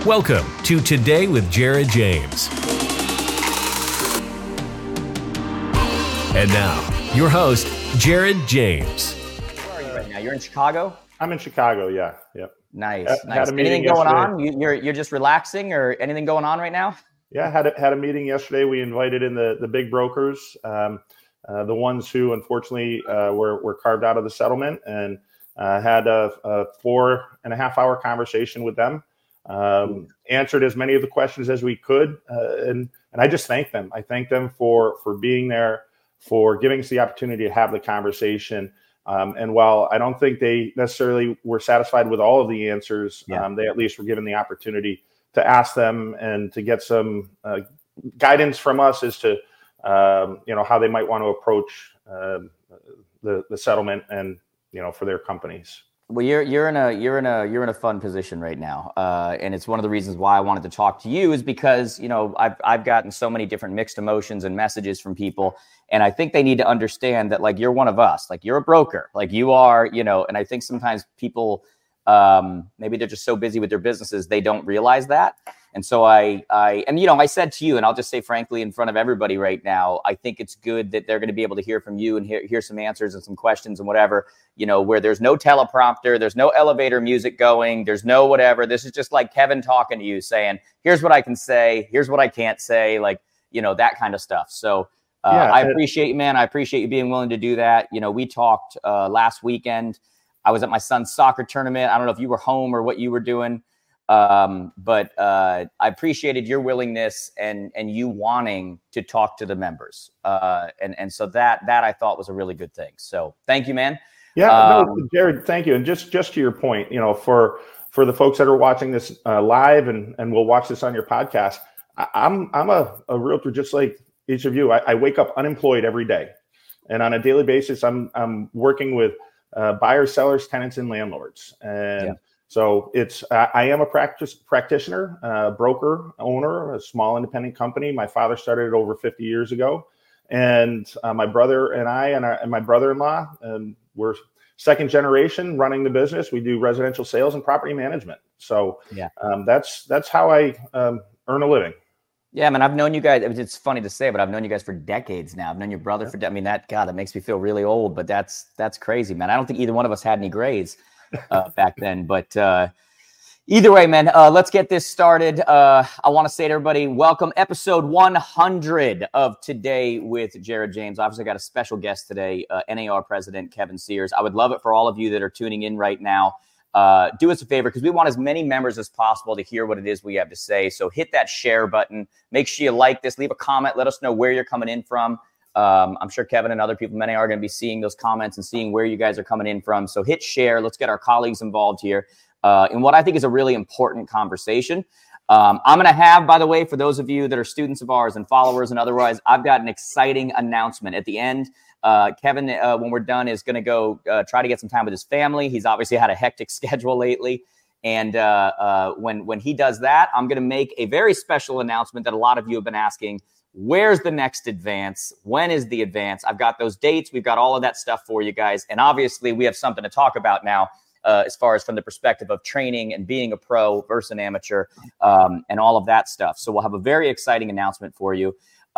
Welcome to Today with Jared James. And now, your host, Jared James. Where are you right now? You're in Chicago? I'm in Chicago, yeah. Yep. Nice. Had Anything going on? You're just relaxing or anything going on right now? Yeah, had a meeting yesterday. We invited in the big brokers, the ones who unfortunately were carved out of the settlement, and had a 4.5-hour conversation with them. Answered as many of the questions as we could, and I just thank them. I thank them for being there, for giving us the opportunity to have the conversation. And while I don't think they necessarily were satisfied with all of the answers, they at least were given the opportunity to ask them and to get some guidance from us as to how they might want to approach the settlement and for their companies. Well, you're in a fun position right now, and it's one of the reasons why I wanted to talk to you is because I've gotten so many different mixed emotions and messages from people, and I think they need to understand that like you're one of us, like you're a broker, like you are, and I think sometimes people maybe they're just so busy with their businesses they don't realize that. And so I said to you, and I'll just say frankly in front of everybody right now, I think it's good that they're going to be able to hear from you and hear some answers and some questions and whatever, where there's no teleprompter, there's no elevator music going, there's no whatever. This is just like Kevin talking to you saying, here's what I can say, here's what I can't say, like, that kind of stuff. So I appreciate you, man. I appreciate you being willing to do that. We talked last weekend. I was at my son's soccer tournament. I don't know if you were home or what you were doing. But I appreciated your willingness and you wanting to talk to the members. And so that I thought was a really good thing. So thank you, man. Yeah, Jared, thank you. And just to your point, for the folks that are watching this live and will watch this on your podcast, I'm a realtor just like each of you. I wake up unemployed every day, and on a daily basis, I'm working with buyers, sellers, tenants, and landlords. And so I am a practitioner, broker, owner, a small independent company. My father started it over 50 years ago. And my brother and I and my brother-in-law, we're second generation running the business. We do residential sales and property management. So that's how I earn a living. Yeah, man, I've known you guys. It's funny to say, but I've known you guys for decades now. I've known your brother for, that makes me feel really old, but that's crazy, man. I don't think either one of us had any grades back then, but either way, man, let's get this started. I want to say to everybody, welcome episode 100 of Today with Jared James. Obviously, I got a special guest today, NAR President Kevin Sears. I would love it for all of you that are tuning in right now. Do us a favor, because we want as many members as possible to hear what it is we have to say. So hit that share button. Make sure you like this. Leave a comment. Let us know where you're coming in from. I'm sure Kevin and other people in NAR are going to be seeing those comments and seeing where you guys are coming in from. So hit share. Let's get our colleagues involved here in what I think is a really important conversation. I'm going to have, by the way, for those of you that are students of ours and followers and otherwise, I've got an exciting announcement at the end. Kevin, when we're done, is going to go try to get some time with his family. He's obviously had a hectic schedule lately. And when he does that, I'm going to make a very special announcement that a lot of you have been asking. Where's the next advance? When is the advance? I've got those dates. We've got all of that stuff for you guys. And obviously, we have something to talk about now as far as from the perspective of training and being a pro versus an amateur and all of that stuff. So we'll have a very exciting announcement for you.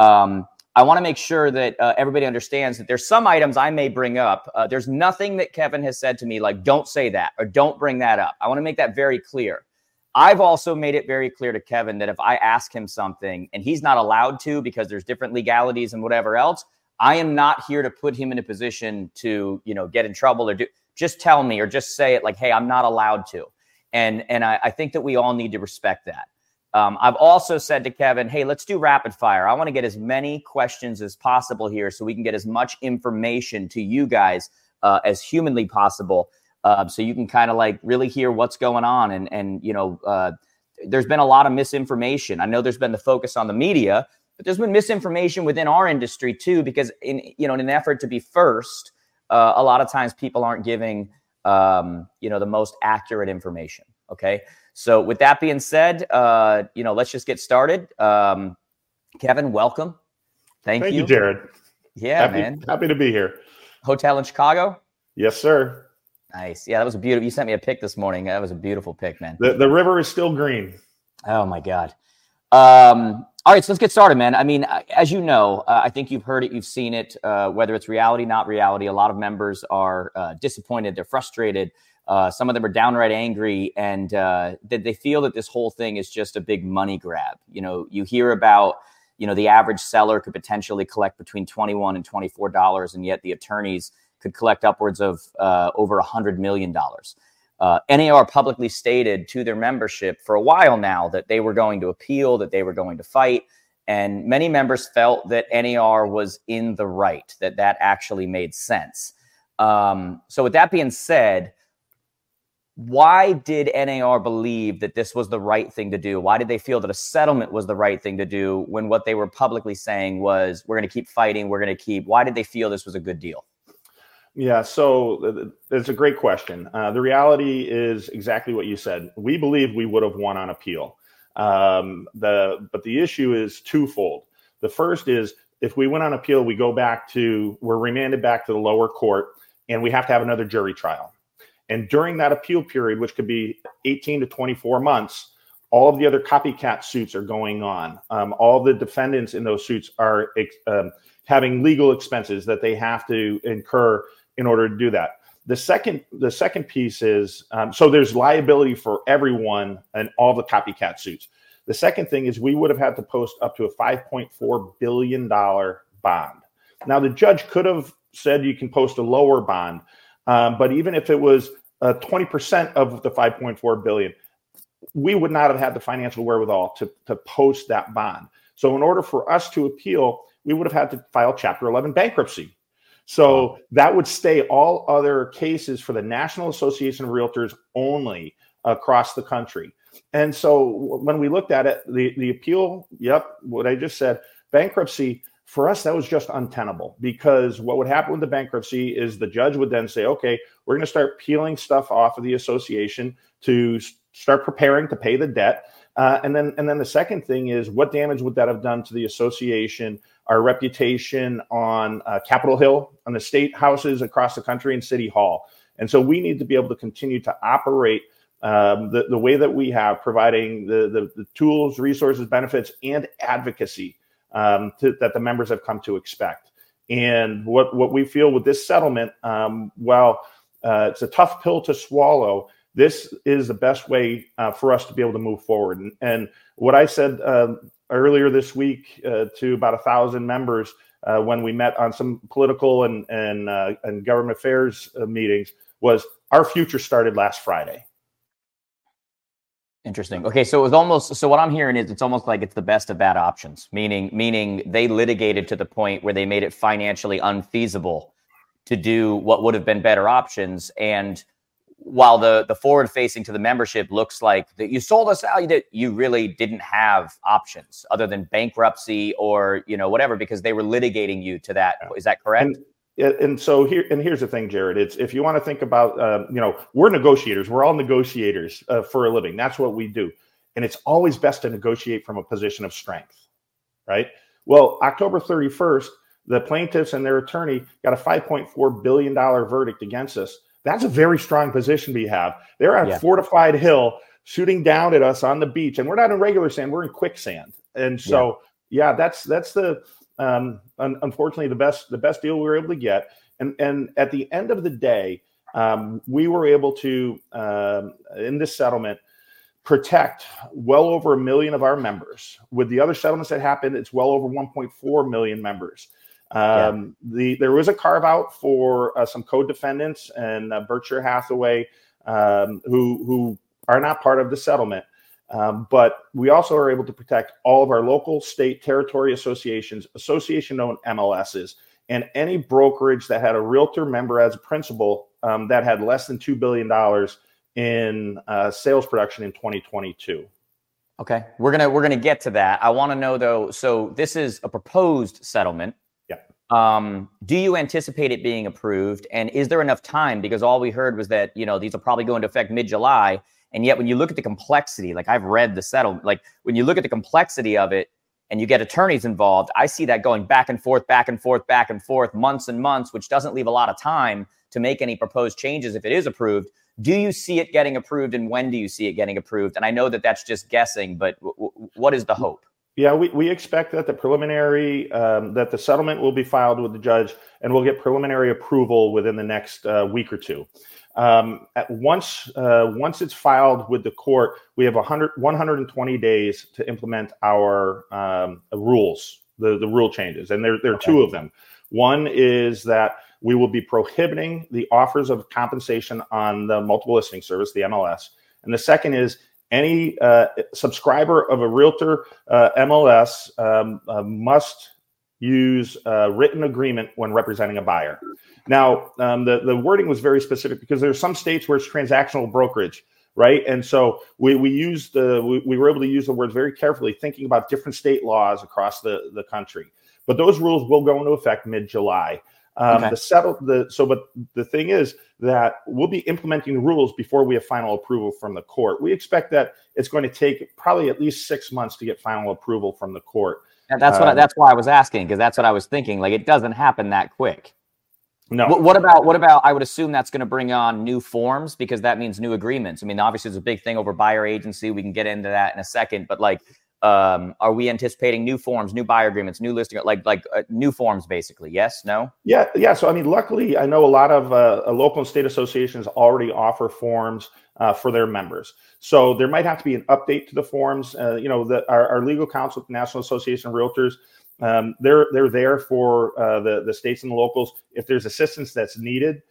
I want to make sure that everybody understands that there's some items I may bring up. There's nothing that Kevin has said to me like, don't say that or don't bring that up. I want to make that very clear. I've also made it very clear to Kevin that if I ask him something and he's not allowed to because there's different legalities and whatever else, I am not here to put him in a position to, get in trouble or just tell me or just say it like, hey, I'm not allowed to. And I think that we all need to respect that. I've also said to Kevin, hey, let's do rapid fire. I want to get as many questions as possible here so we can get as much information to you guys as humanly possible. So you can kind of like really hear what's going on. And there's been a lot of misinformation. I know there's been the focus on the media, but there's been misinformation within our industry too, because in an effort to be first, a lot of times people aren't giving, the most accurate information. Okay. So with that being said, let's just get started. Kevin, welcome. Thank you, Jared. Yeah, man. Happy to be here. Hotel in Chicago? Yes, sir. Nice. Yeah, that was a beautiful. You sent me a pic this morning. That was a beautiful pic, man. The river is still green. Oh my God. All right, so let's get started, man. I mean, as you know, I think you've heard it, you've seen it, whether it's reality, not reality. A lot of members are disappointed, they're frustrated. Some of them are downright angry, and they feel that this whole thing is just a big money grab. You know, you hear about, you know, the average seller could potentially collect between $21 and $24, and yet the attorneys could collect upwards of over $100 million. NAR publicly stated to their membership for a while now that they were going to appeal, that they were going to fight. And many members felt that NAR was in the right, that actually made sense. So with that being said, why did NAR believe that this was the right thing to do? Why did they feel that a settlement was the right thing to do when what they were publicly saying was, we're going to keep fighting, why did they feel this was a good deal? Yeah, so it's a great question. The reality is exactly what you said. We believe we would have won on appeal. But the issue is twofold. The first is, if we went on appeal, we're remanded back to the lower court, and we have to have another jury trial. And during that appeal period, which could be 18 to 24 months, all of the other copycat suits are going on. All the defendants in those suits are having legal expenses that they have to incur in order to do that. The second piece is, so there's liability for everyone and all the copycat suits. The second thing is, we would have had to post up to a $5.4 billion bond. Now, the judge could have said you can post a lower bond, but even if it was 20% of the $5.4 billion, we would not have had the financial wherewithal to post that bond. So in order for us to appeal, we would have had to file Chapter 11 bankruptcy. So that would stay all other cases for the National Association of Realtors only across the country. And so when we looked at it, the appeal, what I just said, bankruptcy, for us, that was just untenable, because what would happen with the bankruptcy is the judge would then say, okay, we're going to start peeling stuff off of the association to start preparing to pay the debt. And then the second thing is, what damage would that have done to the association, our reputation on Capitol Hill, on the state houses across the country, and City Hall? And so we need to be able to continue to operate the way that we have, providing the tools, resources, benefits, and advocacy that the members have come to expect. And what we feel with this settlement, while it's a tough pill to swallow, this is the best way for us to be able to move forward. And what I said earlier this week to about 1,000 members when we met on some political and government affairs meetings was, our future started last Friday. Interesting. Okay, so it was almost, so what I'm hearing is it's almost like it's the best of bad options, meaning they litigated to the point where they made it financially unfeasible to do what would have been better options. And while the forward facing to the membership looks like that you sold us out, you really didn't have options other than bankruptcy or, whatever, because they were litigating you to that. Is that correct? And so here's the thing, Jared. It's, if you want to think about, we're negotiators. We're all negotiators for a living. That's what we do. And it's always best to negotiate from a position of strength, right? Well, October 31st, the plaintiffs and their attorney got a $5.4 billion verdict against us. That's a very strong position we have. They're on a fortified hill shooting down at us on the beach. And we're not in regular sand, we're in quicksand. And so, that's the... unfortunately, the best deal we were able to get, and at the end of the day, we were able to, in this settlement, protect well over 1 million of our members. With the other settlements that happened, it's well over 1.4 million members. There was a carve out for some co-defendants and Berkshire Hathaway, who are not part of the settlement. But we also are able to protect all of our local, state, territory associations, association-owned MLSs, and any brokerage that had a realtor member as a principal that had less than $2 billion in sales production in 2022. Okay, we're gonna get to that. I want to know though. So this is a proposed settlement. Yeah. Do you anticipate it being approved? And is there enough time? Because all we heard was that these will probably go into effect mid-July. And yet when you look at the complexity, like I've read the settlement, like when you look at the complexity of it, and you get attorneys involved, I see that going back and forth, back and forth, back and forth, months and months, which doesn't leave a lot of time to make any proposed changes if it is approved. Do you see it getting approved, and when do you see it getting approved? And I know that that's just guessing, but what is the hope? Yeah, we expect that the preliminary, that the settlement will be filed with the judge, and we'll get preliminary approval within the next week or two. Once it's filed with the court, we have 120 days to implement our rules, the rule changes, and there are two of them. One is that we will be prohibiting the offers of compensation on the multiple listing service, the MLS. And the second is any subscriber of a realtor MLS must use a written agreement when representing a buyer. Now, the wording was very specific because there are some states where it's transactional brokerage, right? And so we were able to use the words very carefully, thinking about different state laws across the country. But those rules will go into effect mid-July. But the thing is that we'll be implementing the rules before we have final approval from the court. We expect that it's going to take probably at least 6 months to get final approval from the court. And that's why I was asking, because that's what I was thinking. Like, it doesn't happen that quick. No. What about? I would assume that's going to bring on new forms, because that means new agreements. I mean, obviously, there's a big thing over buyer agency. We can get into that in a second. But like, are we anticipating new forms, new buyer agreements, new listing, like new forms, basically? Yes, no? Yeah. So I mean, luckily, I know a lot of local and state associations already offer forms for their members. So there might have to be an update to the forms. Our legal counsel, the National Association of Realtors, they're there for the states and the locals if there's assistance that's needed.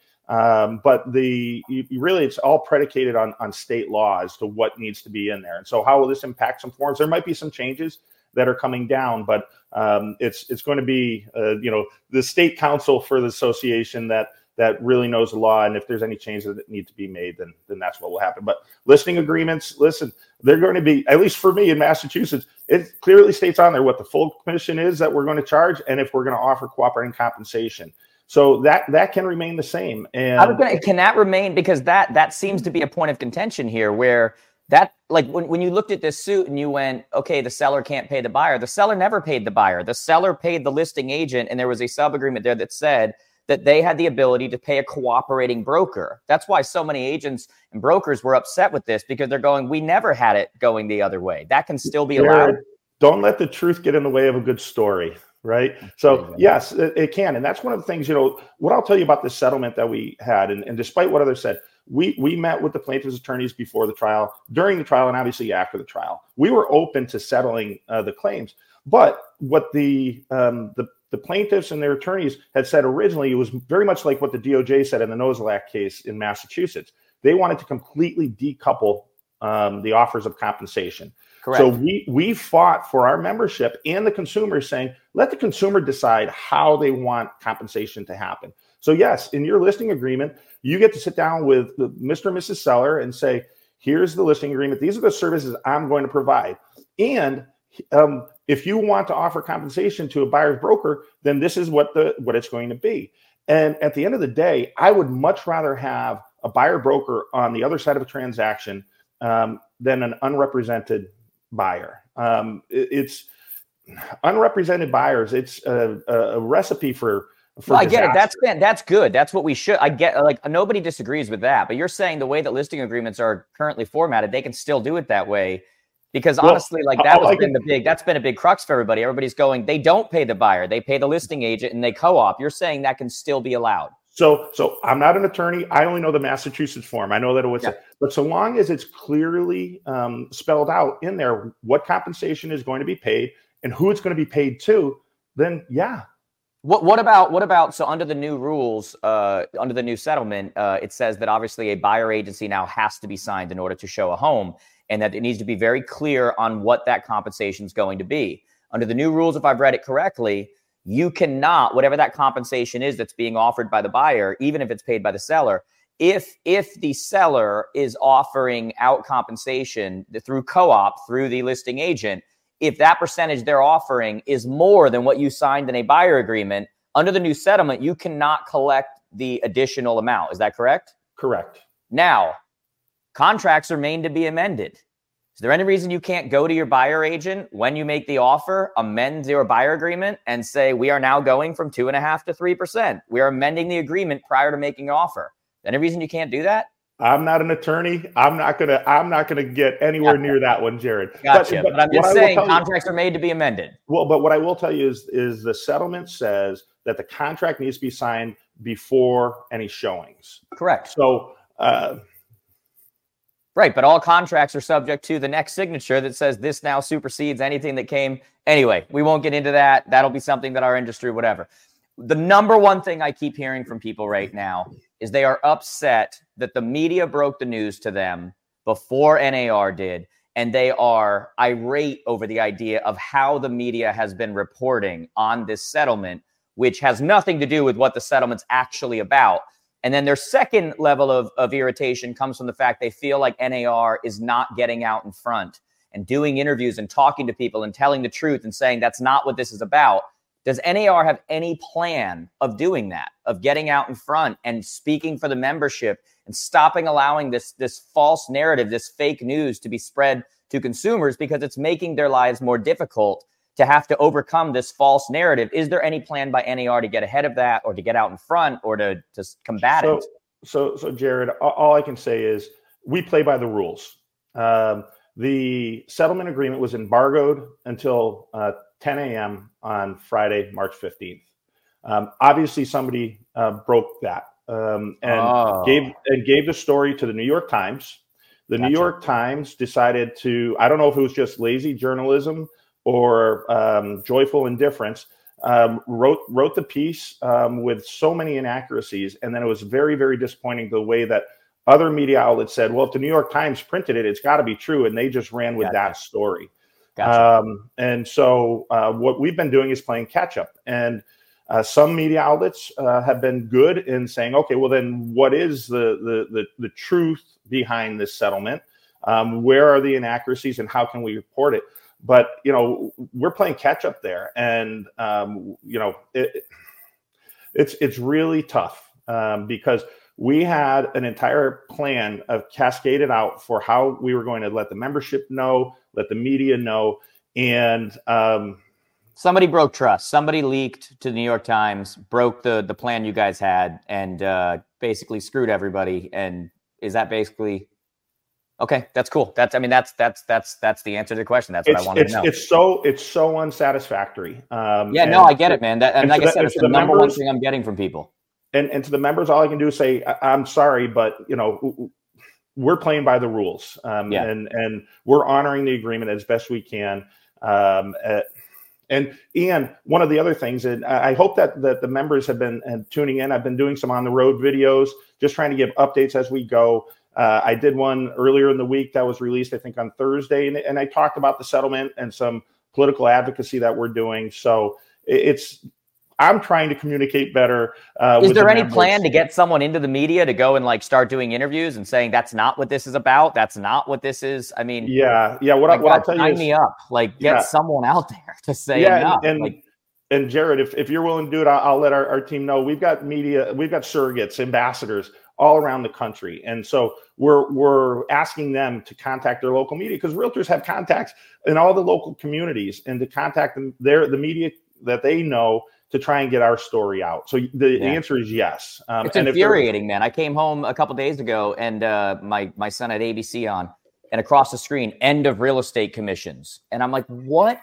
But really, it's all predicated on state law as to what needs to be in there. And so how will this impact some forms? There might be some changes that are coming down, but it's going to be, the state council for the association that really knows the law. And if there's any changes that need to be made, then that's what will happen. But listing agreements, listen, they're going to be, at least for me in Massachusetts, it clearly states on there what the full commission is that we're going to charge, and if we're going to offer cooperating compensation. So that can remain the same. And can that remain? Because that seems to be a point of contention here, where that, like, when you looked at this suit and you went, okay, the seller can't pay the buyer. The seller never paid the buyer. The seller paid the listing agent, and there was a sub agreement there that said that they had the ability to pay a cooperating broker. That's why so many agents and brokers were upset with this, because they're going, we never had it going the other way. That can still be allowed. Don't let the truth get in the way of a good story. Right. So, yes, it can. And that's one of the things, what I'll tell you about this settlement that we had. And despite what others said, we met with the plaintiff's attorneys before the trial, during the trial, and obviously after the trial. We were open to settling the claims. But what the plaintiffs and their attorneys had said originally, it was very much like what the DOJ said in the Nozelak case in Massachusetts. They wanted to completely decouple the offers of compensation. Correct. So we fought for our membership and the consumers, saying, let the consumer decide how they want compensation to happen. So yes, in your listing agreement, you get to sit down with Mr. and Mrs. Seller and say, here's the listing agreement. These are the services I'm going to provide. And if you want to offer compensation to a buyer's broker, then this is what it's going to be. And at the end of the day, I would much rather have a buyer broker on the other side of a transaction than an unrepresented buyer. It's unrepresented buyers. It's a recipe for I get it. That's good. That's what we should. I get, like, nobody disagrees with that. But you're saying the way that listing agreements are currently formatted, they can still do it that way. Because honestly, that's been a big crux for everybody. Everybody's going, they don't pay the buyer, they pay the listing agent, and they co-op. You're saying that can still be allowed. So I'm not an attorney. I only know the Massachusetts form. I know that it was, but so long as it's clearly spelled out in there what compensation is going to be paid and who it's going to be paid to, then yeah. What about so under the new rules, under the new settlement, it says that obviously a buyer agency now has to be signed in order to show a home, and that it needs to be very clear on what that compensation is going to be. Under the new rules, if I've read it correctly, you cannot, whatever that compensation is that's being offered by the buyer, even if it's paid by the seller, if the seller is offering out compensation through co-op, through the listing agent, if that percentage they're offering is more than what you signed in a buyer agreement, under the new settlement, you cannot collect the additional amount. Is that correct? Correct. Now, contracts are made to be amended. Is there any reason you can't go to your buyer agent when you make the offer, amend your buyer agreement, and say, we are now going from 2.5% to 3%. We are amending the agreement prior to making an offer. Any reason you can't do that? I'm not an attorney. I'm not gonna get anywhere near that one, Jared. Gotcha. But I'm just saying contracts are made to be amended. Well, but what I will tell you is the settlement says that the contract needs to be signed before any showings. Correct. So right, but all contracts are subject to the next signature that says this now supersedes anything that came. Anyway, we won't get into that. That'll be something that our industry, whatever. The number one thing I keep hearing from people right now is they are upset that the media broke the news to them before NAR did, and they are irate over the idea of how the media has been reporting on this settlement, which has nothing to do with what the settlement's actually about. And then their second level of irritation comes from the fact they feel like NAR is not getting out in front and doing interviews and talking to people and telling the truth and saying that's not what this is about. Does NAR have any plan of doing that, of getting out in front and speaking for the membership and stopping allowing this false narrative, this fake news to be spread to consumers because it's making their lives more difficult to have to overcome this false narrative? Is there any plan by NAR to get ahead of that or to get out in front or to combat it? So Jared, all I can say is we play by the rules. The settlement agreement was embargoed until 10 a.m. on Friday, March 15th. Obviously, somebody broke that and gave the story to the New York Times. The New York Times decided to, I don't know if it was just lazy journalism or joyful indifference, wrote the piece with so many inaccuracies. And then it was very, very disappointing the way that other media outlets said, well, if the New York Times printed it, it's got to be true. And they just ran with that story. And so what we've been doing is playing catch up. And some media outlets have been good in saying, okay, well, then what is the truth behind this settlement? Where are the inaccuracies and how can we report it? But, we're playing catch up there. And, it's really tough because we had an entire plan of cascaded out for how we were going to let the membership know, let the media know. And somebody broke trust. Somebody leaked to the New York Times, broke the plan you guys had, and basically screwed everybody. And is that basically okay? That's cool. That's the answer to the question. That's what I wanted to know. It's so unsatisfactory. I get it, man. Like I said, it's the number one thing I'm getting from people. And to the members, all I can do is say, I'm sorry, but we're playing by the rules, and we're honoring the agreement as best we can. And one of the other things, and I hope that the members have been tuning in. I've been doing some on the road videos, just trying to give updates as we go. I did one earlier in the week that was released, I think, on Thursday, and I talked about the settlement and some political advocacy that we're doing. So I'm trying to communicate better. Is there any plan to get someone into the media to go and start doing interviews and saying that's not what this is about? That's not what this is. I mean, yeah. What I'll tell you is, sign me up. Get someone out there to say enough. And Jared, if you're willing to do it, I'll let our team know. We've got media, we've got surrogates, ambassadors all around the country, and so we're asking them to contact their local media because realtors have contacts in all the local communities, and to contact them, the media that they know, to try and get our story out. So the answer is yes. It's infuriating, man. I came home a couple days ago and my son had ABC on, and across the screen, end of real estate commissions. And I'm like, what?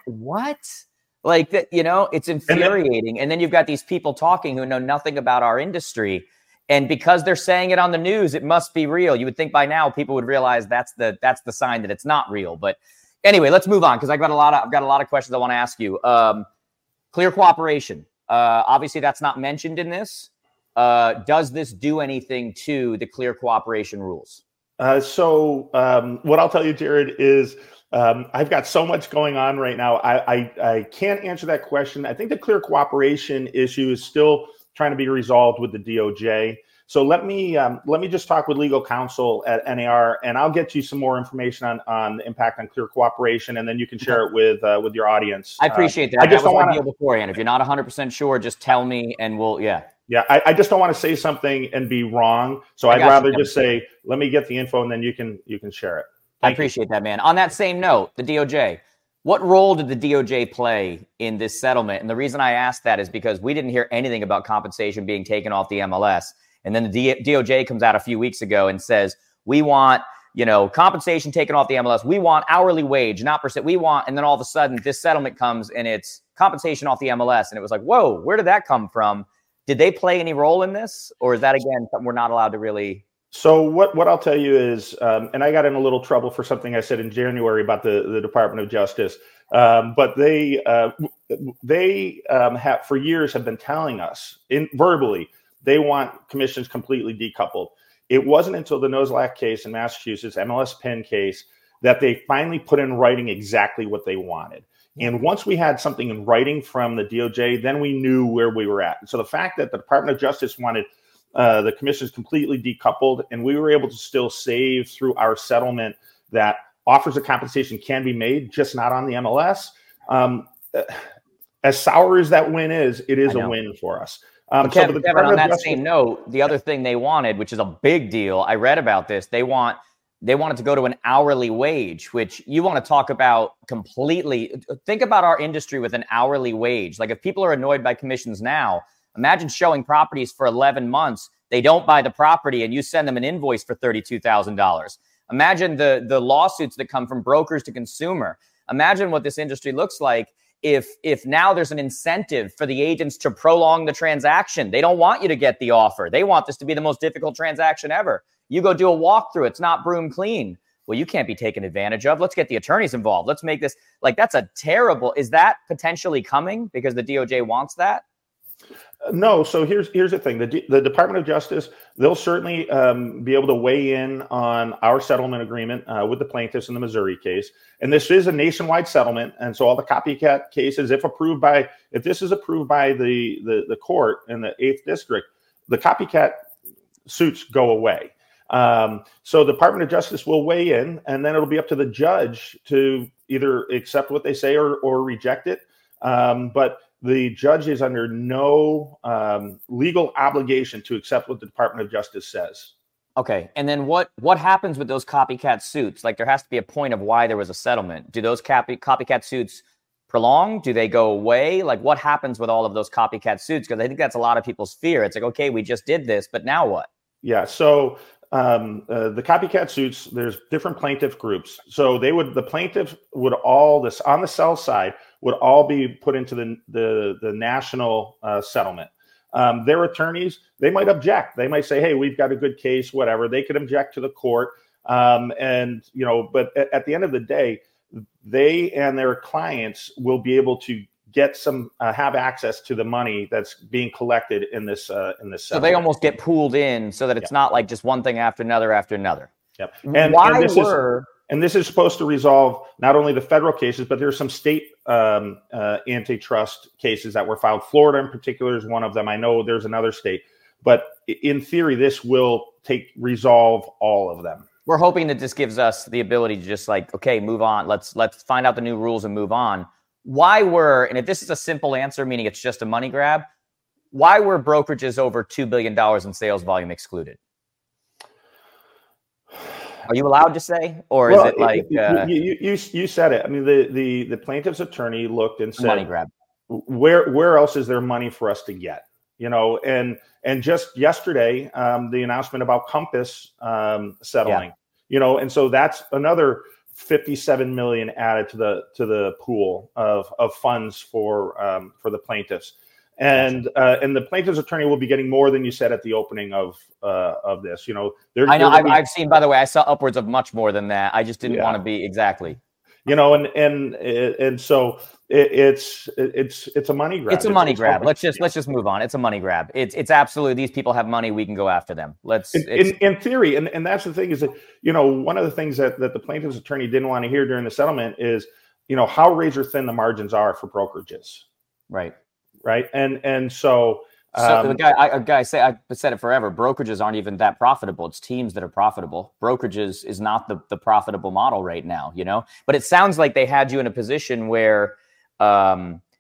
It's infuriating. And then you've got these people talking who know nothing about our industry. And because they're saying it on the news, it must be real. You would think by now people would realize that's the sign that it's not real. But anyway, let's move on because I've got a lot of questions I want to ask you. Clear cooperation. Obviously, that's not mentioned in this. Does this do anything to the clear cooperation rules? So what I'll tell you, Jared, is I've got so much going on right now. I can't answer that question. I think the clear cooperation issue is still trying to be resolved with the DOJ. So let me just talk with legal counsel at NAR, and I'll get you some more information on the impact on clear cooperation, and then you can share it with your audience. I appreciate that. I just don't want to beforehand. If you're not 100% sure, just tell me, and we'll I just don't want to say something and be wrong. So I'd rather just say, let me get the info, and then you can share it. I appreciate that, man. On that same note, the DOJ. What role did the DOJ play in this settlement? And the reason I asked that is because we didn't hear anything about compensation being taken off the MLS. And then the DOJ comes out a few weeks ago and says, we want, compensation taken off the MLS. We want hourly wage, not percent. We want, and then all of a sudden this settlement comes and it's compensation off the MLS. And it was like, whoa, where did that come from? Did they play any role in this? Or is that, again, something we're not allowed to really... So what I'll tell you is, and I got in a little trouble for something I said in January about the Department of Justice, but they have for years have been telling us verbally they want commissions completely decoupled. It wasn't until the Nozlak case in Massachusetts, MLS Penn case, that they finally put in writing exactly what they wanted. And once we had something in writing from the DOJ, then we knew where we were at. And so the fact that the Department of Justice wanted the commissions completely decoupled, and we were able to still save through our settlement that offers of compensation can be made, just not on the MLS. As sour as that win is, it is a win for us. Kevin, on that same note, the other thing they wanted, which is a big deal, I read about this, they wanted to go to an hourly wage, which you want to talk about completely. Think about our industry with an hourly wage. Like if people are annoyed by commissions now, imagine showing properties for 11 months. They don't buy the property and you send them an invoice for $32,000. Imagine the lawsuits that come from brokers to consumer. Imagine what this industry looks like if now there's an incentive for the agents to prolong the transaction. They don't want you to get the offer. They want this to be the most difficult transaction ever. You go do a walkthrough. It's not broom clean. Well, you can't be taken advantage of. Let's get the attorneys involved. Let's make this that's a terrible. Is that potentially coming because the DOJ wants that? No. So here's the thing. The Department of Justice, they'll certainly be able to weigh in on our settlement agreement with the plaintiffs in the Missouri case. And this is a nationwide settlement. And so all the copycat cases, if this is approved by the court in the 8th District, the copycat suits go away. So the Department of Justice will weigh in, and then it'll be up to the judge to either accept what they say or reject it. But the judge is under no legal obligation to accept what the Department of Justice says. Okay. And then what happens with those copycat suits? Like there has to be a point of why there was a settlement. Do those copycat suits prolong? Do they go away? Like what happens with all of those copycat suits? Because I think that's a lot of people's fear. It's like, okay, we just did this, but now what? Yeah. So the copycat suits, there's different plaintiff groups. So the plaintiffs would all on the sell side would all be put into the national settlement. Their attorneys, they might object. They might say, hey, we've got a good case, whatever. They could object to the court. But at the end of the day, they and their clients will be able to get have access to the money that's being collected in this settlement. So they almost get pooled in so that it's not like just one thing after another after another. Yep. And this is supposed to resolve not only the federal cases, but there's some state antitrust cases that were filed. Florida in particular is one of them. I know there's another state, but in theory, this will resolve all of them. We're hoping that this gives us the ability to just okay, move on. Let's find out the new rules and move on. And if this is a simple answer, meaning it's just a money grab, why were brokerages over $2 billion in sales volume excluded? Are you allowed to say, or is it like you said it? I mean, the plaintiff's attorney looked and said, money grab. Where else is there money for us to get? And just yesterday, the announcement about Compass settling. And so that's another $57 million added to the pool of funds for the plaintiffs. And the plaintiff's attorney will be getting more than you said at the opening of this. I know. I've seen. By the way, I saw upwards of much more than that. I just didn't want to be exactly. And so it's a money grab. It's a money grab. Let's just move on. It's a money grab. It's absolutely, these people have money. We can go after them. In theory, and that's the thing is that one of the things that the plaintiff's attorney didn't want to hear during the settlement is how razor thin the margins are for brokerages. Right. And so I've said it forever. Brokerages aren't even that profitable. It's teams that are profitable. Brokerages is not the profitable model right now, but it sounds like they had you in a position where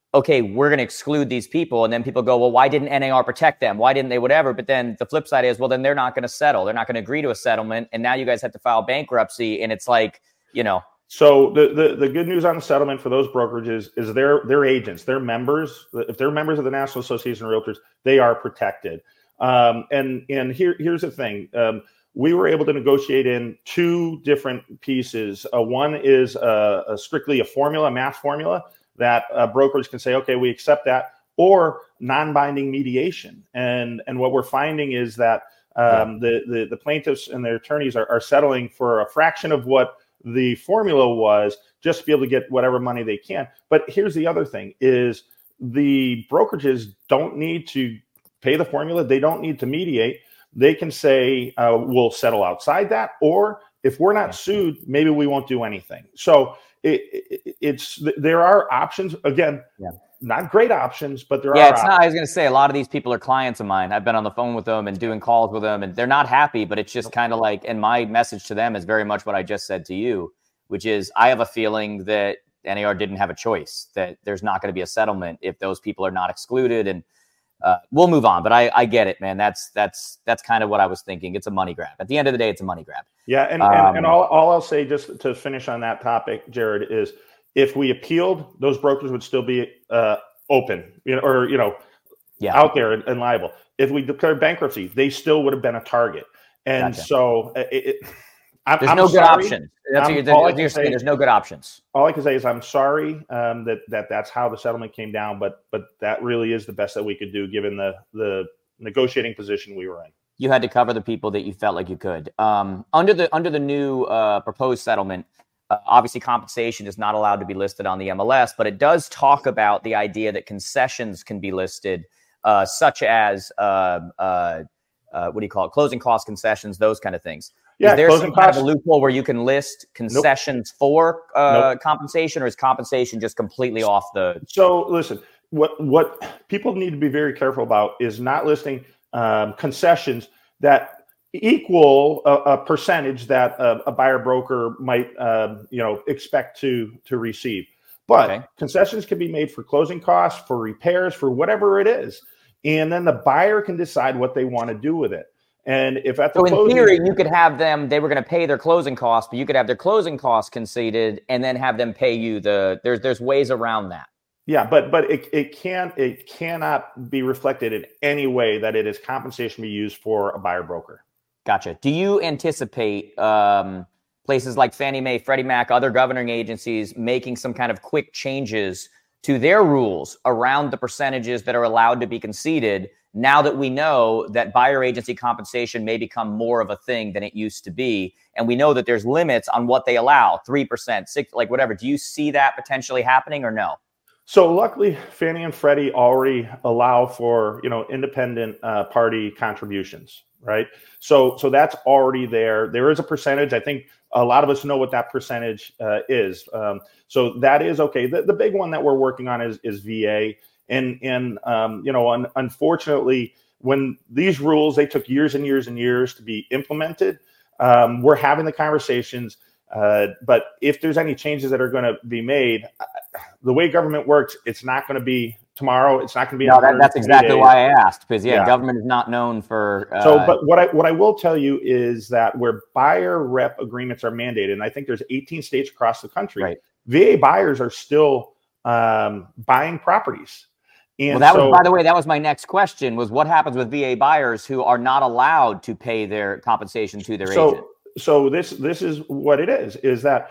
okay, we're going to exclude these people. And then people go, well, why didn't NAR protect them? Why didn't they whatever? But then the flip side is, well, then they're not going to settle. They're not going to agree to a settlement. And now you guys have to file bankruptcy. And it's like, So the good news on the settlement for those brokerages is their agents, their members, if they're members of the National Association of Realtors, they are protected. And here's the thing. We were able to negotiate in two different pieces. One is strictly a math formula that brokers can say, okay, we accept that, or non-binding mediation. And what we're finding is that the plaintiffs and their attorneys are settling for a fraction of what the formula was, just to be able to get whatever money they can. But here's the other thing is the brokerages don't need to pay the formula. They don't need to mediate. They can say, we'll settle outside that, or if we're not sued, maybe we won't do anything. So there are options. Again, not great options, but there are options. I was going to say, a lot of these people are clients of mine. I've been on the phone with them and doing calls with them, and they're not happy, but it's just kind of like, and my message to them is very much what I just said to you, which is I have a feeling that NAR didn't have a choice, that there's not going to be a settlement if those people are not excluded. And we'll move on, but I get it, man. That's kind of what I was thinking. It's a money grab. At the end of the day, it's a money grab. Yeah. And all I'll say, just to finish on that topic, Jared, is if we appealed, those brokers would still be open, out there and liable. If we declared bankruptcy, they still would have been a target. And so there's no good options. That's what you're saying. There's no good options. All I can say is I'm sorry that's how the settlement came down, but that really is the best that we could do given the negotiating position we were in. You had to cover the people that you felt like you could. Under the new proposed settlement, obviously compensation is not allowed to be listed on the MLS, but it does talk about the idea that concessions can be listed, such as closing cost concessions, those kind of things. Yeah, is there some kind of a loophole where you can list concessions for compensation, or is compensation just completely off the? So listen, what people need to be very careful about is not listing concessions that equal a percentage that a buyer broker might expect to receive. But concessions can be made for closing costs, for repairs, for whatever it is, and then the buyer can decide what they want to do with it. And if at the in theory, you could have them, they were going to pay their closing costs, but you could have their closing costs conceded and then have them pay you there's ways around that. Yeah, but it cannot be reflected in any way that it is compensation to be used for a buyer broker. Gotcha. Do you anticipate places like Fannie Mae, Freddie Mac, other governing agencies making some kind of quick changes to their rules around the percentages that are allowed to be conceded, now that we know that buyer agency compensation may become more of a thing than it used to be, and we know that there's limits on what they allow, 3%, 6%, like whatever. Do you see that potentially happening or no? So luckily, Fannie and Freddie already allow for independent party contributions, right? So that's already there. There is a percentage. I think a lot of us know what that percentage is. So that is okay. The big one that we're working on is VA. And unfortunately, when these rules, they took years and years and years to be implemented, we're having the conversations. But if there's any changes that are going to be made, the way government works, it's not going to be tomorrow. It's not going to be. No, that's exactly why I asked, because government is not known for. But what I will tell you is that where buyer rep agreements are mandated, and I think there's 18 states across the country, right. VA buyers are still buying properties. And by the way, that was my next question, was what happens with VA buyers who are not allowed to pay their compensation to their agent? So this is what it is that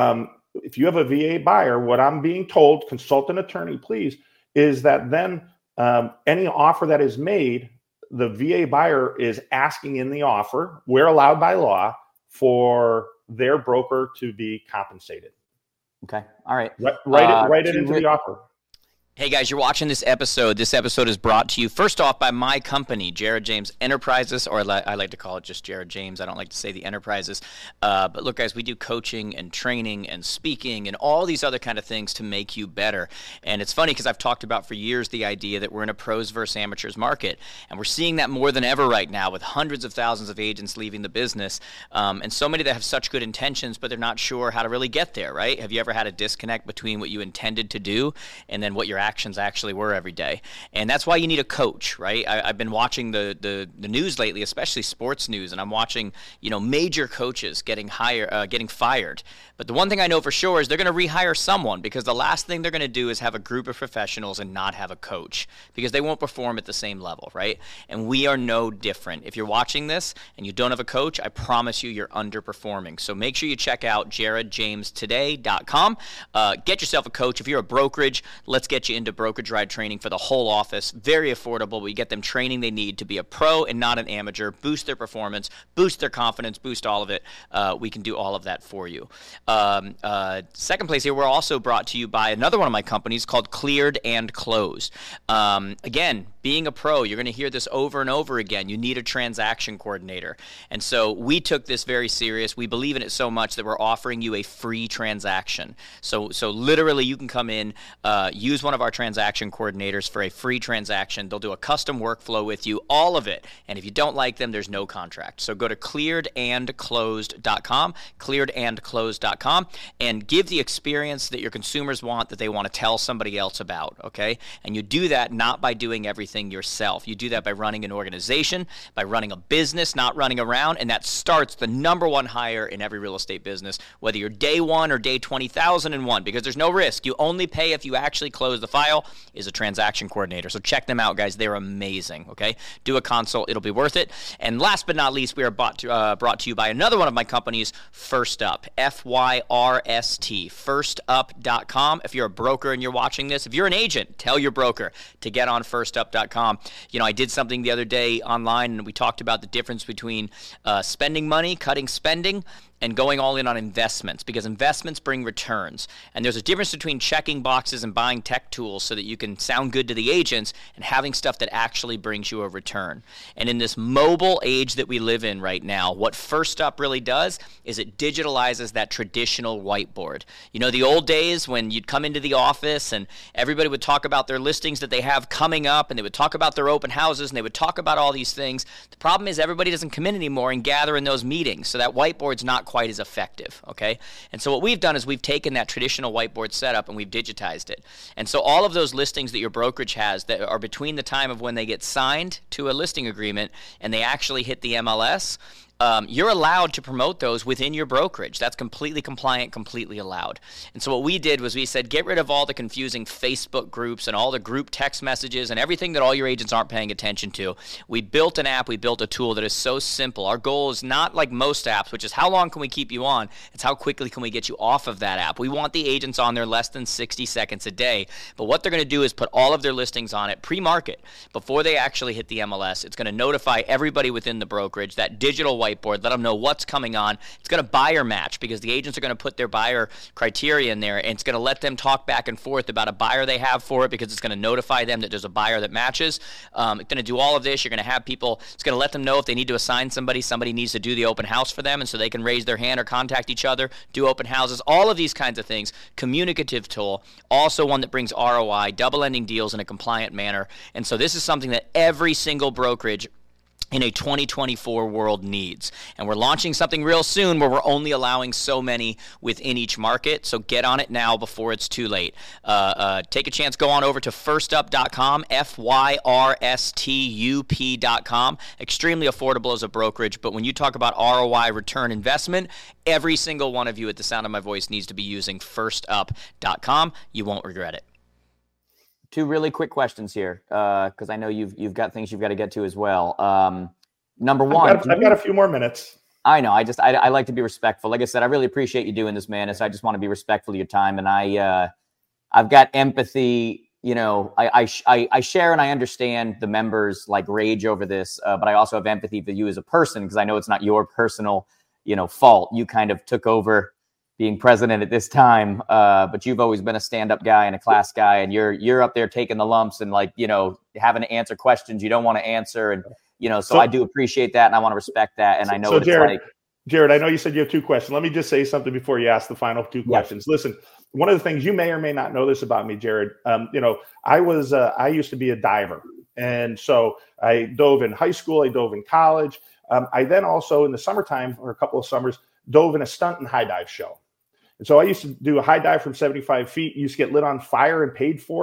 if you have a VA buyer, what I'm being told, consult an attorney, please, is that then any offer that is made, the VA buyer is asking in the offer, we're allowed by law for their broker to be compensated. Okay. All right. Write it into the offer. Hey guys, you're watching this episode. This episode is brought to you first off by my company, Jared James Enterprises, or I like to call it just Jared James. I don't like to say the Enterprises. But look, guys, we do coaching and training and speaking and all these other kind of things to make you better. And it's funny because I've talked about for years the idea that we're in a pros versus amateurs market, and we're seeing that more than ever right now with hundreds of thousands of agents leaving the business, and so many that have such good intentions, but they're not sure how to really get there, right? Have you ever had a disconnect between what you intended to do and then what you're transactions actually were every day. And that's why you need a coach, right? I've been watching the news lately, especially sports news, and I'm watching, major coaches getting fired. But the one thing I know for sure is they're going to rehire someone, because the last thing they're going to do is have a group of professionals and not have a coach, because they won't perform at the same level, right? And we are no different. If you're watching this and you don't have a coach, I promise you're underperforming. So make sure you check out jaredjamestoday.com. Get yourself a coach. If you're a brokerage, let's get you into brokerage ride training for the whole office. Very affordable. We get them training they need to be a pro and not an amateur, boost their performance, boost their confidence, boost all of it. We can do all of that for you. Second place here, we're also brought to you by another one of my companies called Cleared and Closed. Again, being a pro, you're going to hear this over and over again. You need a transaction coordinator. And so we took this very serious. We believe in it so much that we're offering you a free transaction. So literally you can come in, use one of our transaction coordinators for a free transaction. They'll do a custom workflow with you, all of it. And if you don't like them, there's no contract. So go to clearedandclosed.com, clearedandclosed.com, and give the experience that your consumers want, that they want to tell somebody else about, okay? And you do that not by doing everything yourself. You do that by running an organization, by running a business, not running around, and that starts the number one hire in every real estate business, whether you're day one or day 20,001, because there's no risk. You only pay if you actually close the file, is a transaction coordinator. So check them out, guys. They're amazing, okay? Do a consult. It'll be worth it. And last but not least, we are brought to you by another one of my companies, First Up, FYRST, firstup.com. If you're a broker and you're watching this, if you're an agent, tell your broker to get on firstup.com. I did something the other day online, and we talked about the difference between spending money, cutting spending, and going all in on investments, because investments bring returns. And there's a difference between checking boxes and buying tech tools so that you can sound good to the agents and having stuff that actually brings you a return. And in this mobile age that we live in right now, what First Up really does is it digitalizes that traditional whiteboard. The old days when you'd come into the office and everybody would talk about their listings that they have coming up, and they would talk about their open houses, and they would talk about all these things. The problem is everybody doesn't come in anymore and gather in those meetings, so that whiteboard's not quite as effective, okay? And so what we've done is we've taken that traditional whiteboard setup and we've digitized it. And so all of those listings that your brokerage has that are between the time of when they get signed to a listing agreement and they actually hit the MLS, you're allowed to promote those within your brokerage. That's completely compliant, completely allowed. And so what we did was we said, get rid of all the confusing Facebook groups and all the group text messages and everything that all your agents aren't paying attention to. We built an app, we built a tool that is so simple. Our goal is not like most apps, which is how long can we keep you on? It's how quickly can we get you off of that app. We want the agents on there less than 60 seconds a day. But what they're going to do is put all of their listings on it pre-market before they actually hit the MLS. It's going to notify everybody within the brokerage, that digital whiteboard, let them know what's coming on. It's going to buyer match, because the agents are going to put their buyer criteria in there, and it's going to let them talk back and forth about a buyer they have for it, because it's going to notify them that there's a buyer that matches. It's going to do all of this. You're going to have people, it's going to let them know if they need to assign somebody needs to do the open house for them, and so they can raise their hand or contact each other, do open houses, all of these kinds of things. Communicative tool, also one that brings ROI, double-ending deals in a compliant manner. And so this is something that every single brokerage in a 2024 world needs. And we're launching something real soon where we're only allowing so many within each market. So get on it now before it's too late. Take a chance. Go on over to firstup.com, FYRSTUP.com. Extremely affordable as a brokerage. But when you talk about ROI, return investment, every single one of you at the sound of my voice needs to be using firstup.com. You won't regret it. Two really quick questions here, because I know you've got things you've got to get to as well. Number one, I've got a few more minutes. I know. I like to be respectful. Like I said, I really appreciate you doing this, man. So I just want to be respectful of your time, and I've got empathy. I share and I understand the members like rage over this, but I also have empathy for you as a person, because I know it's not your personal, fault. You kind of took over being president at this time, but you've always been a stand-up guy and a class guy, and you're up there taking the lumps and having to answer questions you don't want to answer, and so I do appreciate that, and I want to respect that, and I know what Jared, it's like. Jared, I know you said you have two questions. Let me just say something before you ask the final two questions. Yeah. Listen, one of the things you may or may not know this about me, Jared. I used to be a diver, and so I dove in high school. I dove in college. I then also in the summertime for a couple of summers dove in a stunt and high dive show. And so I used to do a high dive from 75 feet, used to get lit on fire and paid for it.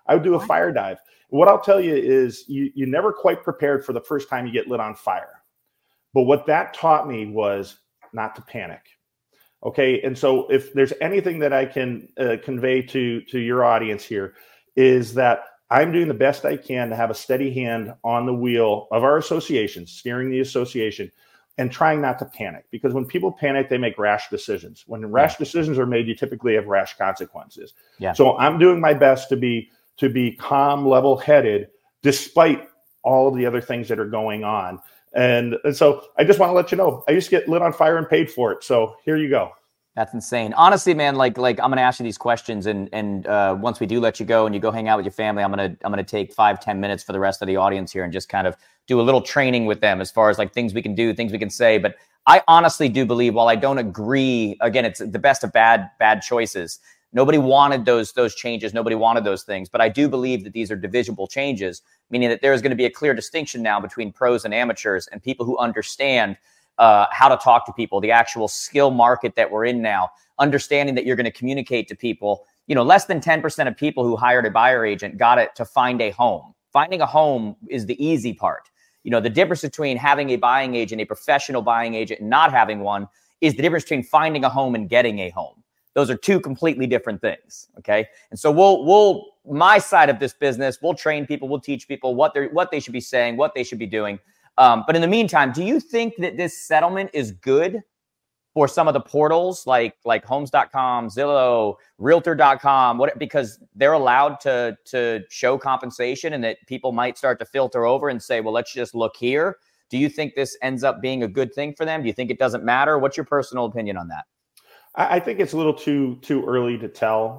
I would do a fire dive. What I'll tell you is you never quite prepared for the first time you get lit on fire. But what that taught me was not to panic. Okay. And so if there's anything that I can convey to your audience here is that I'm doing the best I can to have a steady hand on the wheel of our association, steering the association, and trying not to panic. Because when people panic, they make rash decisions. When rash decisions are made, you typically have rash consequences. Yeah. So I'm doing my best to be calm, level-headed, despite all of the other things that are going on. And so I just want to let you know, I used to get lit on fire and paid for it. So here you go. That's insane. Honestly, man, like I'm going to ask you these questions, and once we do let you go and you go hang out with your family, I'm going to take 5-10 minutes for the rest of the audience here and just kind of do a little training with them as far as like things we can do, things we can say. But I honestly do believe, while I don't agree, again, it's the best of bad choices. Nobody wanted those changes. Nobody wanted those things. But I do believe that these are divisible changes, meaning that there is going to be a clear distinction now between pros and amateurs and people who understand how to talk to people, the actual skill market that we're in now, understanding that you're going to communicate to people. Less than 10% of people who hired a buyer agent got it to find a home. Finding a home is the easy part. The difference between having a buying agent, a professional buying agent, and not having one is the difference between finding a home and getting a home. Those are two completely different things. Okay. And so we'll my side of this business, we'll train people, we'll teach people what they should be saying, what they should be doing. But in the meantime, do you think that this settlement is good for some of the portals like Homes.com, Zillow, Realtor.com, because they're allowed to show compensation, and that people might start to filter over and say, well, let's just look here? Do you think this ends up being a good thing for them? Do you think it doesn't matter? What's your personal opinion on that? I think it's a little too early to tell.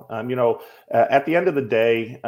At the end of the day,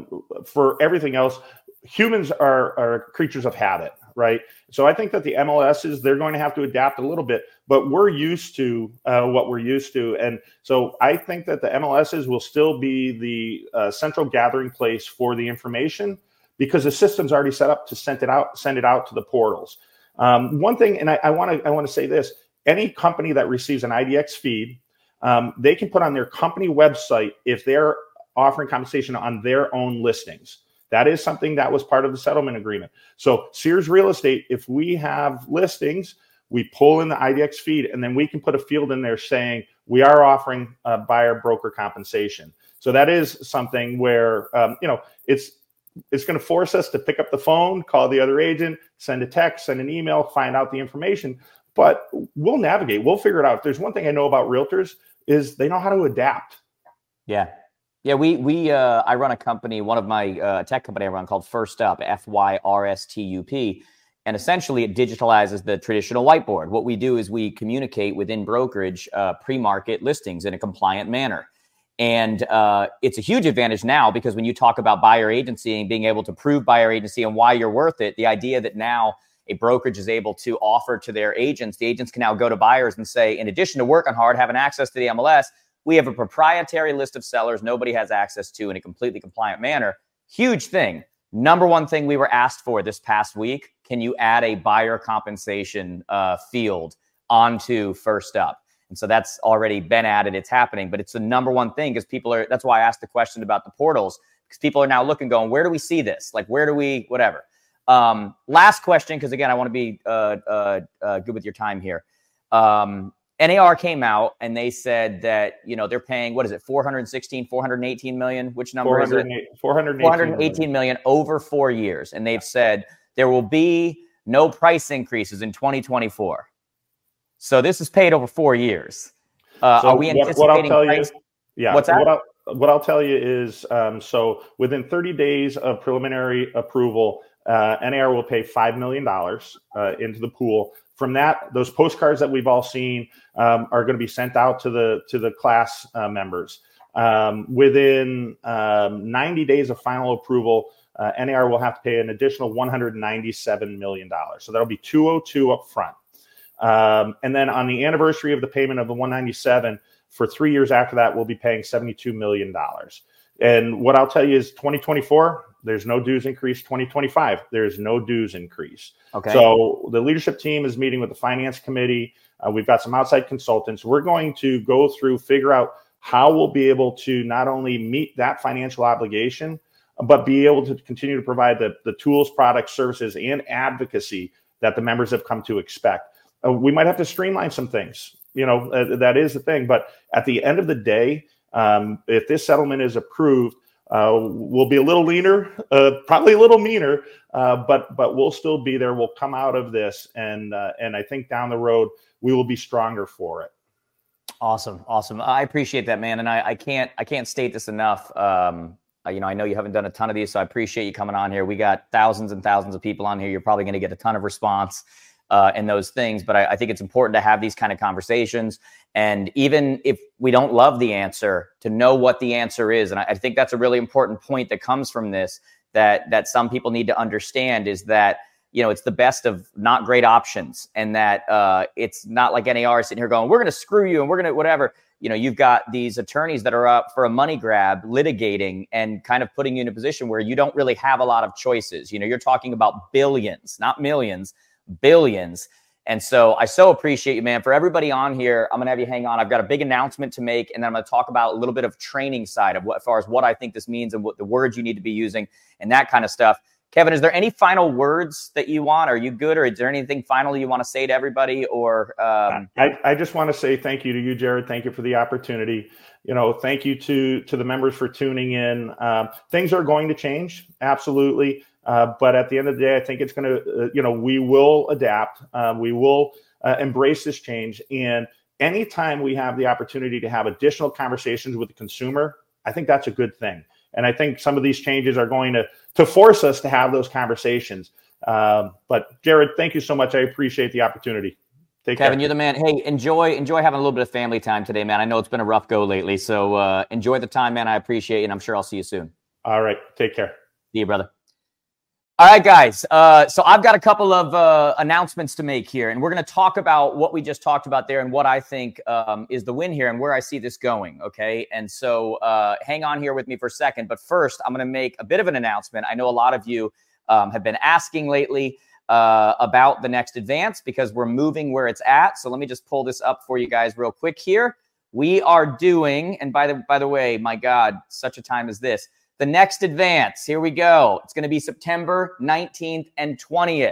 for everything else, humans are creatures of habit, right? So I think that the MLSs, they're going to have to adapt a little bit, but we're used to what we're used to. And so I think that the MLSs will still be the central gathering place for the information, because the system's already set up to send it out to the portals. One thing, and I want to say this: any company that receives an IDX feed, they can put on their company website if they're offering compensation on their own listings. That is something that was part of the settlement agreement. So Sears Real Estate, if we have listings, we pull in the IDX feed, and then we can put a field in there saying we are offering buyer broker compensation. So that is something where, it's going to force us to pick up the phone, call the other agent, send a text, send an email, find out the information. But we'll navigate. We'll figure it out. If there's one thing I know about realtors, is they know how to adapt. Yeah. Yeah, I run a company, one of my tech company I run called First Up, FYRSTUP, and essentially it digitalizes the traditional whiteboard. What we do is we communicate within brokerage pre-market listings in a compliant manner. And it's a huge advantage now, because when you talk about buyer agency and being able to prove buyer agency and why you're worth it, the idea that now a brokerage is able to offer to their agents, the agents can now go to buyers and say, in addition to working hard, having access to the MLS, we have a proprietary list of sellers nobody has access to in a completely compliant manner. Huge thing. Number one thing we were asked for this past week: can you add a buyer compensation field onto First Up? And so that's already been added. It's happening, but it's the number one thing, because that's why I asked the question about the portals, because people are now looking, going, where do we see this? Like, where do we, whatever. Last question, because again, I want to be good with your time here. NAR came out and they said that, they're paying, what is it, 418 million? Which number is it? 418 million over 4 years. And they've said there will be no price increases in 2024. So this is paid over 4 years. Are we anticipating what I'll tell price? Yeah. What's that? What I'll tell you is, so within 30 days of preliminary approval, NAR will pay $5 million into the pool. From that, those postcards that we've all seen are going to be sent out to the class members. Within 90 days of final approval, NAR will have to pay an additional $197 million. So that'll be 202 up front. And then on the anniversary of the payment of the 197, for 3 years after that, we'll be paying $72 million. And what I'll tell you is 2024, there's no dues increase. 2025, there's no dues increase. Okay. So the leadership team is meeting with the finance committee. We've got some outside consultants. We're going to go through, figure out how we'll be able to not only meet that financial obligation, but be able to continue to provide the tools, products, services, and advocacy that the members have come to expect. We might have to streamline some things. That is the thing. But at the end of the day, if this settlement is approved, we'll be a little leaner, probably a little meaner, but we'll still be there. We'll come out of this, and I think down the road we will be stronger for it. Awesome. I appreciate that, man, and I can't state this enough. I know you haven't done a ton of these, so I appreciate you coming on here. We got thousands and thousands of people on here. You're probably going to get a ton of response and those things, but I think it's important to have these kind of conversations. And even if we don't love the answer, to know what the answer is. And I think that's a really important point that comes from this, that some people need to understand, is that, it's the best of not great options, and that it's not like NAR sitting here going, we're going to screw you and we're going to whatever. You've got these attorneys that are up for a money grab, litigating and kind of putting you in a position where you don't really have a lot of choices. You're talking about billions, not millions, billions. And so I so appreciate you, man. For everybody on here, I'm going to have you hang on. I've got a big announcement to make, and then I'm going to talk about a little bit of training side of as far as what I think this means and what the words you need to be using and that kind of stuff. Kevin, is there any final words that you want? Are you good? Or is there anything final you want to say to everybody? Or I just want to say thank you to you, Jared. Thank you for the opportunity. Thank you to the members for tuning in. Things are going to change. Absolutely. But at the end of the day, I think it's going to, we will adapt. We will embrace this change. And anytime we have the opportunity to have additional conversations with the consumer, I think that's a good thing. And I think some of these changes are going to force us to have those conversations. But Jared, thank you so much. I appreciate the opportunity. Take care. Kevin, you're the man. Hey, enjoy having a little bit of family time today, man. I know it's been a rough go lately. So enjoy the time, man. I appreciate it. And I'm sure I'll see you soon. All right. Take care. See you, brother. All right, guys. So I've got a couple of announcements to make here, and we're going to talk about what we just talked about there and what I think is the win here and where I see this going. Okay. And so hang on here with me for a second. But first, I'm going to make a bit of an announcement. I know a lot of you have been asking lately about the Next Advance because we're moving where it's at. So let me just pull this up for you guys real quick here. We are doing, and by the way, my God, such a time as this, the Next Advance. Here we go. It's going to be September 19th and 20th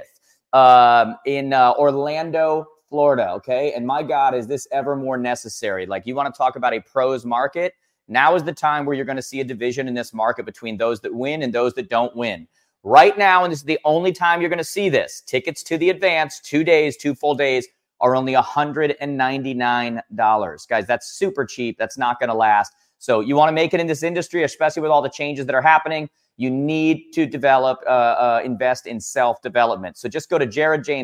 in Orlando, Florida. Okay. And my God, is this ever more necessary? Like, you want to talk about a pros market? Now is the time where you're going to see a division in this market between those that win and those that don't win. Right now, and this is the only time you're going to see this, tickets to the Advance, 2 days, 2 full days, are only $199. Guys, that's super cheap. That's not going to last. So you want to make it in this industry, especially with all the changes that are happening, you need to develop, invest in self-development. So just go to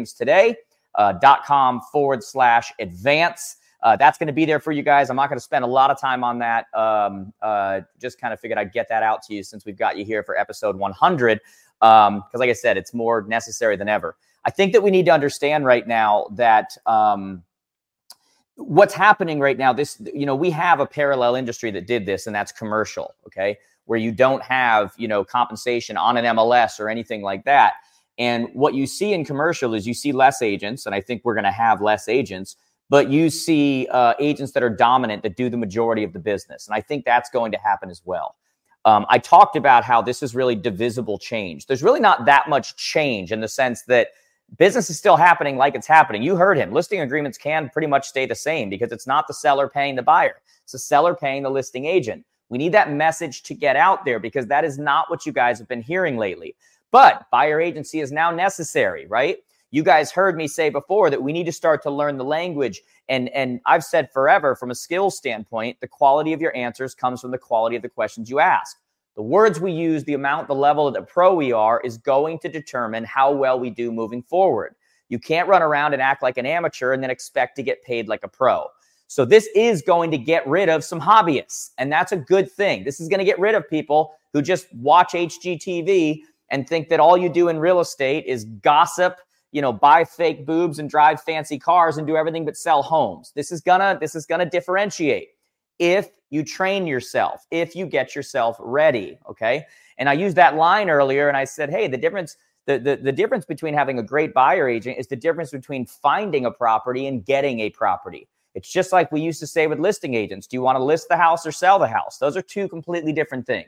jaredjames.com/advance. That's going to be there for you guys. I'm not going to spend a lot of time on that. Just kind of figured I'd get that out to you since we've got you here for episode 100. Because like I said, it's more necessary than ever. I think that we need to understand right now that what's happening right now, we have a parallel industry that did this, and that's commercial, okay, where you don't have, compensation on an MLS or anything like that. And what you see in commercial is you see less agents, and I think we're going to have less agents, but you see agents that are dominant that do the majority of the business. And I think that's going to happen as well. I talked about how this is really divisible change. There's really not that much change in the sense that business is still happening like it's happening. You heard him. Listing agreements can pretty much stay the same because it's not the seller paying the buyer. It's the seller paying the listing agent. We need that message to get out there because that is not what you guys have been hearing lately. But buyer agency is now necessary, right? You guys heard me say before that we need to start to learn the language. And I've said forever, from a skills standpoint, the quality of your answers comes from the quality of the questions you ask. The words we use, the level of the pro we are is going to determine how well we do moving forward. You can't run around and act like an amateur and then expect to get paid like a pro. So this is going to get rid of some hobbyists, and that's a good thing. This is going to get rid of people who just watch HGTV and think that all you do in real estate is gossip, buy fake boobs and drive fancy cars and do everything but sell homes. This is gonna differentiate if you train yourself, if you get yourself ready, okay? And I used that line earlier, and I said, hey, the difference between having a great buyer agent is the difference between finding a property and getting a property. It's just like we used to say with listing agents. Do you want to list the house or sell the house? Those are two completely different things.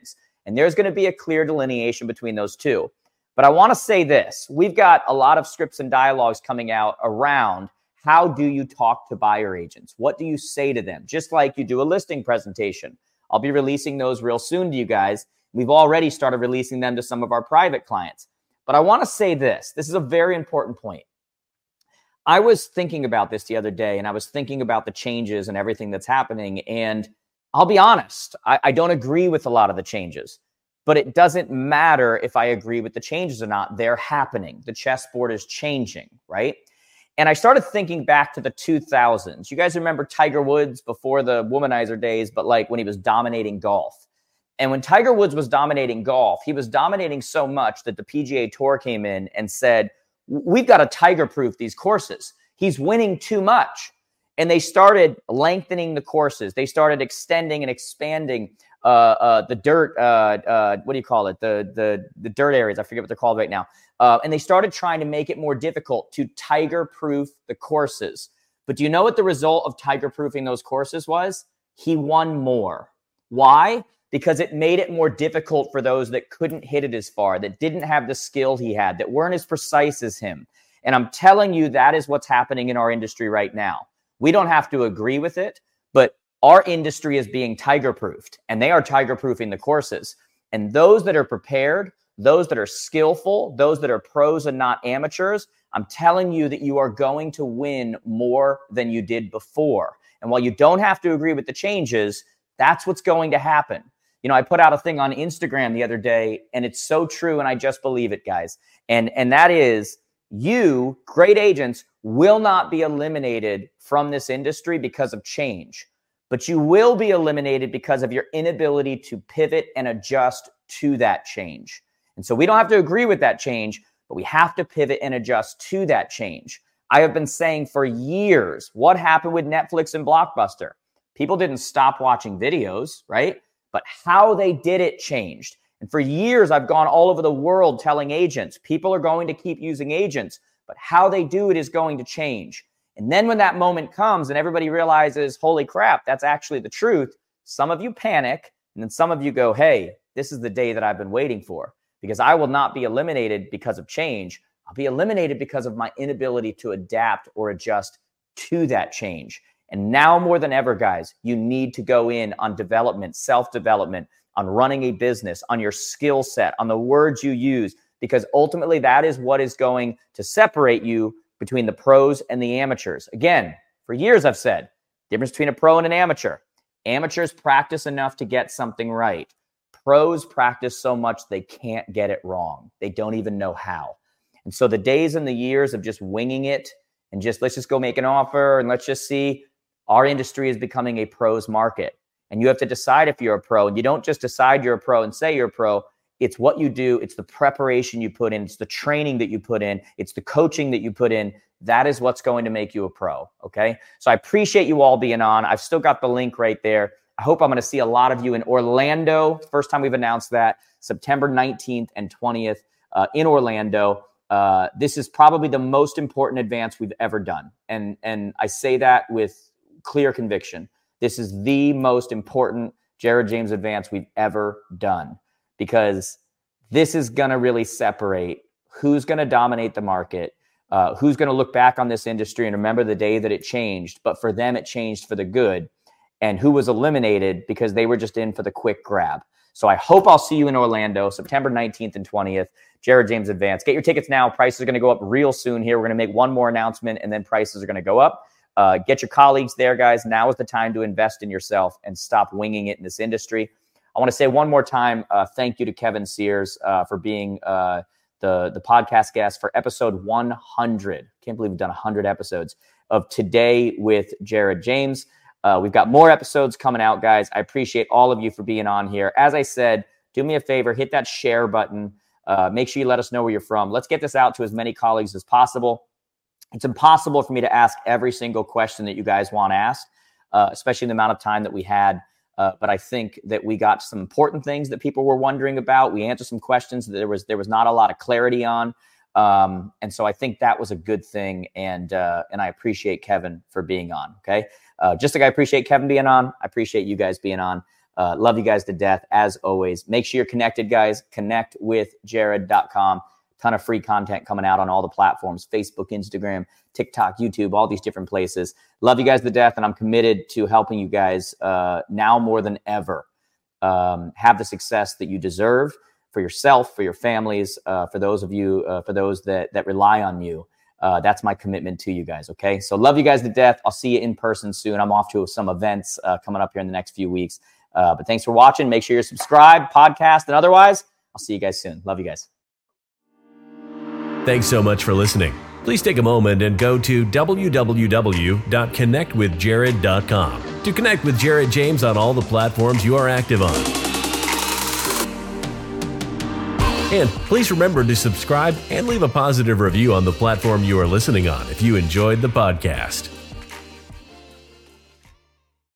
And there's going to be a clear delineation between those two. But I want to say this. We've got a lot of scripts and dialogues coming out around how do you talk to buyer agents? What do you say to them? Just like you do a listing presentation. I'll be releasing those real soon to you guys. We've already started releasing them to some of our private clients. But I want to say this. This is a very important point. I was thinking about this the other day, and I was thinking about the changes and everything that's happening. And I'll be honest, I don't agree with a lot of the changes, but it doesn't matter if I agree with the changes or not. They're happening. The chessboard is changing, right? And I started thinking back to the 2000s. You guys remember Tiger Woods before the womanizer days, but like when he was dominating golf. And when Tiger Woods was dominating golf, he was dominating so much that the PGA Tour came in and said, we've got to tiger-proof these courses. He's winning too much. And they started lengthening the courses. They started extending and expanding the dirt, what do you call it? The dirt areas. I forget what they're called right now. And they started trying to make it more difficult to tiger-proof the courses. But do you know what the result of tiger-proofing those courses was? He won more. Why? Because it made it more difficult for those that couldn't hit it as far, that didn't have the skill he had, that weren't as precise as him. And I'm telling you, that is what's happening in our industry right now. We don't have to agree with it, but our industry is being tiger-proofed, and they are tiger-proofing the courses. And those that are prepared, those that are skillful, those that are pros and not amateurs, I'm telling you that you are going to win more than you did before. And while you don't have to agree with the changes, that's what's going to happen. You know, I put out a thing on Instagram the other day, and it's so true, and I just believe it, guys. And that is, you, great agents, will not be eliminated from this industry because of change, but you will be eliminated because of your inability to pivot and adjust to that change. And so we don't have to agree with that change, but we have to pivot and adjust to that change. I have been saying for years, what happened with Netflix and Blockbuster? People didn't stop watching videos, right? But how they did it changed. And for years, I've gone all over the world telling agents, people are going to keep using agents, but how they do it is going to change. And then when that moment comes and everybody realizes, holy crap, that's actually the truth, some of you panic, and then some of you go, hey, this is the day that I've been waiting for, because I will not be eliminated because of change. I'll be eliminated because of my inability to adapt or adjust to that change. And now more than ever, guys, you need to go in on development, self-development, on running a business, on your skill set, on the words you use, because ultimately that is what is going to separate you between the pros and the amateurs. Again, for years I've said, difference between a pro and an amateur. Amateurs practice enough to get something right. Pros practice so much they can't get it wrong. They don't even know how. And so the days and the years of just winging it and just let's just go make an offer and let's just see, our industry is becoming a pros market. And you have to decide if you're a pro. And you don't just decide you're a pro and say you're a pro. It's what you do. It's the preparation you put in. It's the training that you put in. It's the coaching that you put in. That is what's going to make you a pro. Okay. So I appreciate you all being on. I've still got the link right there. I hope I'm going to see a lot of you in Orlando. First time we've announced that, September 19th and 20th in Orlando. This is probably the most important advance we've ever done. And I say that with clear conviction. This is the most important Jared James advance we've ever done, because this is going to really separate who's going to dominate the market, who's going to look back on this industry and remember the day that it changed, but for them, it changed for the good, and who was eliminated because they were just in for the quick grab. So I hope I'll see you in Orlando, September 19th and 20th, Jared James Advance. Get your tickets now. Prices are going to go up real soon here. We're going to make one more announcement, and then prices are going to go up. Get your colleagues there, guys. Now is the time to invest in yourself and stop winging it in this industry. I want to say one more time, thank you to Kevin Sears for being the podcast guest for episode 100. Can't believe we've done 100 episodes of Today with Jared James. We've got more episodes coming out, guys. I appreciate all of you for being on here. As I said, do me a favor, hit that share button. Make sure you let us know where you're from. Let's get this out to as many colleagues as possible. It's impossible for me to ask every single question that you guys want asked, especially in the amount of time that we had. But I think that we got some important things that people were wondering about. We answered some questions that there was not a lot of clarity on. And so I think that was a good thing. And I appreciate Kevin for being on. Okay. Just like I appreciate Kevin being on, I appreciate you guys being on. Love you guys to death, as always. Make sure you're connected, guys. Connectwithjared.com. Ton of free content coming out on all the platforms, Facebook, Instagram, TikTok, YouTube, all these different places. Love you guys to death, and I'm committed to helping you guys now more than ever have the success that you deserve for yourself, for your families, for those of you, for those that rely on you. That's my commitment to you guys, okay? So love you guys to death. I'll see you in person soon. I'm off to some events coming up here in the next few weeks. But thanks for watching. Make sure you're subscribed, podcast, and otherwise. I'll see you guys soon. Love you guys. Thanks so much for listening. Please take a moment and go to www.connectwithjared.com to connect with Jared James on all the platforms you are active on. And please remember to subscribe and leave a positive review on the platform you are listening on if you enjoyed the podcast.